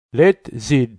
Lettre Zid.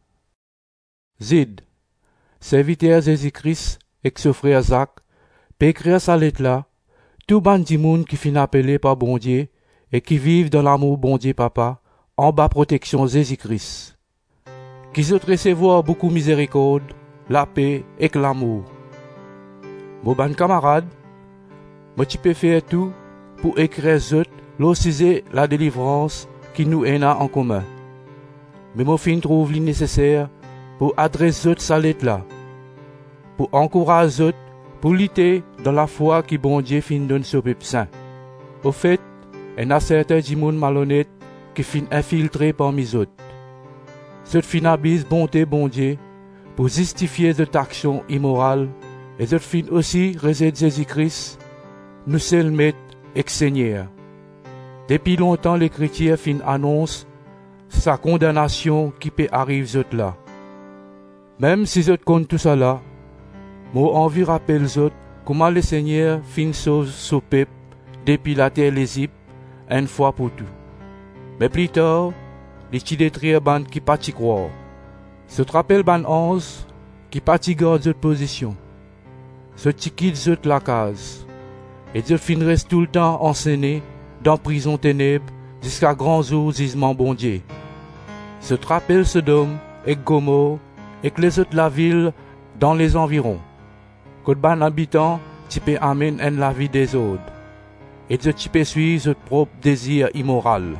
Zid, serviteur Jésus-Christ et ce frère Zach, peut écrire sa lettre là, tout ban di moun qui fin appelé par bon Dieu et qui vivent dans l'amour bon Dieu papa, en bas protection Jésus-Christ. Qui se recevoir beaucoup miséricorde, la paix et l'amour. Mon ban camarade, moi tu peux faire tout pour écrire zot, l'ossiser la délivrance qui nous est en commun. Mais mon fin trouve li nécessaire pour adresser sa lettre là, pour encourager pour lutter dans la foi qui bon Dieu fin donne ce peuple saint. Au fait, il y a certains du monde malhonnête qui fin infiltré parmi eux. Cette fin abuse bonté bon Dieu pour justifier cette action immorale et cette fin aussi réside Jésus-Christ, nous seul maître et Seigneur. Depuis longtemps les chrétiens fin annoncent sa condamnation qui peut arriver eux là. Même si eux comptent tout ça là, moi envie rappelle eux comment le Seigneur fin sauve son peuple depuis la terre l'Égypte une fois pour tout. Mais plus tard, les petits détruire bande qui pas y croire. Se rappelle bande 11 qui pas y garde cette position. Se quitte eux la case. Et eux fin reste tout le temps enseigné dans prison ténèbres jusqu'à grand jour jugement bon Dieu. Se rappelle Sodome et Gomorrhe et que les autres de la ville dans les environs. Que ban habitants tu peux amener la vie des autres. Et tu peux suivre votre propre désir immoral.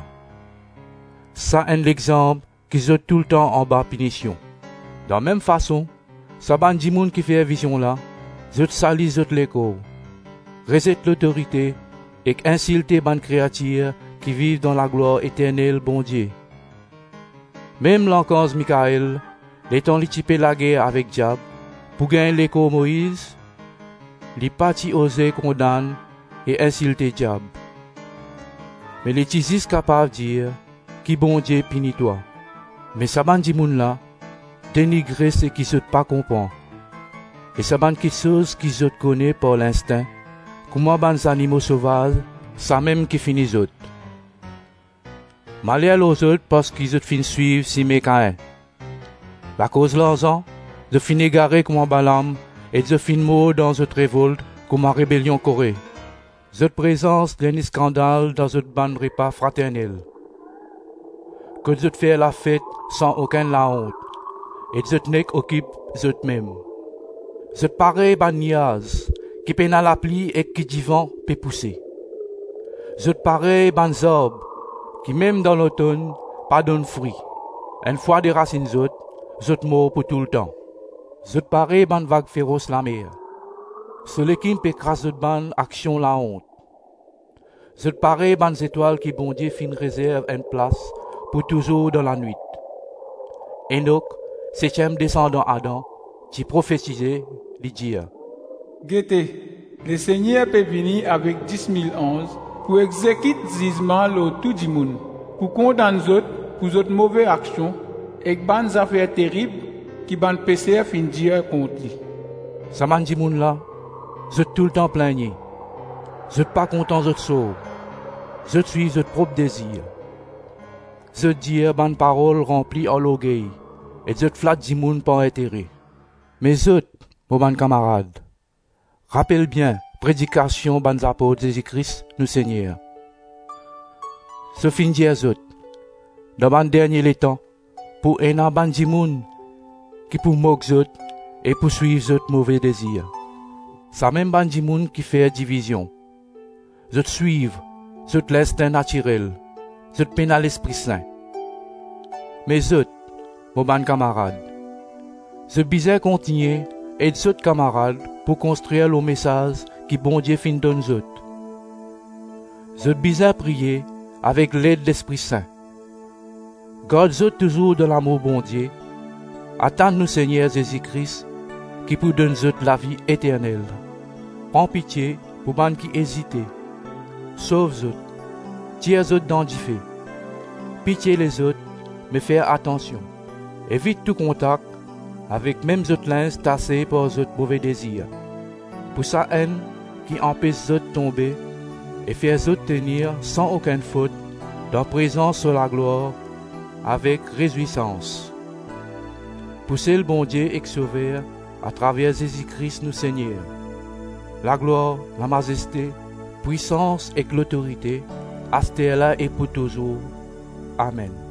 Ça est l'exemple qui sont tout le temps en bas punition. De la même façon, ça ban di moun qui fait vision là, zot sali zot l'écho, rejette l'autorité et insulte ban créatures qui vivent dans la gloire éternelle bon Dieu. Même l'encanse Michael, l'étant li tipé la guerre avec diable, pour gagner l'écho Moïse, li parti osé condamne et insulter diable. Mais les tisis capables de dire, qui bon Dieu punit toi. Mais ça ban di moun là, dénigrer ce qui se pas comprend. Et ça ban quelque chose qui se connaît par l'instinct, comment ban animaux sauvages, ça même qui finit autres. Malheur aux autres parce qu'ils ont fin suivre si mécain. La cause l'argent, de fin égaré comme un Balaam et de fin mort dans cette révolte comme en rébellion Corée. Cette présence d'un scandale dans cette bande repas fraternel. Que de faire la fête sans aucune la honte et de nek occupe eux même. Cette pareil ban niaz qui peine à la pluie et qui divan peut pousser. Cette pareil ban zorb qui même dans l'automne, pas donne fruit. Une fois des racines autres morts pour tout le temps. Zot pareil ban vague féroce la mer. Celui qui peut craser ban action la honte. Zot pareil ban étoiles qui bon Dieu fin réserve une place pour toujours dans la nuit. Enoch, septième descendant Adam, qui prophétisait, lui dit: Guettez, le Seigneur peut venir avec 10 000 anges pour exécuter jugement le tout du monde, pour condamner les autres pour autres mauvaises actions et bonnes affaires terribles qui ban péché fin dire contre lui. Ça man di moun là, vous êtes tout le temps plaigné. Vous êtes pas content de sauve. Vous êtes suivez votre propre désir. Vous êtes dire ban parole remplie en l'orgueil et vous êtes flat di moun par intérêt. Mais vous, mon ban camarade, rappelle bien prédication ban apôtres Jésus-Christ, nous Seigneur. Ce fin dire zot, dans ban dernier les temps, pour un ban di moun qui pour moquer zot et poursuivre zot mauvais désirs. Ça même ban di moun qui fait division. Zot suivre, zot l'instinct naturel, zot peine à l'Esprit Saint. Mais zot, mon ban camarade, zot bizarre continuer et zot camarade pour construire le message qui bon Dieu fin donne zot. Zot bizarre prier avec l'aide de l'Esprit Saint. Garde zot toujours de l'amour bon Dieu. Attends-nous Seigneur Jésus-Christ qui pour donner zot la vie éternelle. Prends pitié pour ban qui hésite. Sauve zot. Tire zot dans du feu. Pitié les autres, mais faire attention. Évite tout contact avec même zot linge tassé par zot mauvais désir. Pour sa haine qui empêche zot tomber et faire zot tenir sans aucune faute dans présence sur la gloire avec réjouissance. Poussez le bon Dieu et sauver à travers Jésus-Christ nous Seigneur. La gloire, la majesté, puissance et l'autorité, à ce là et pour toujours. Amen.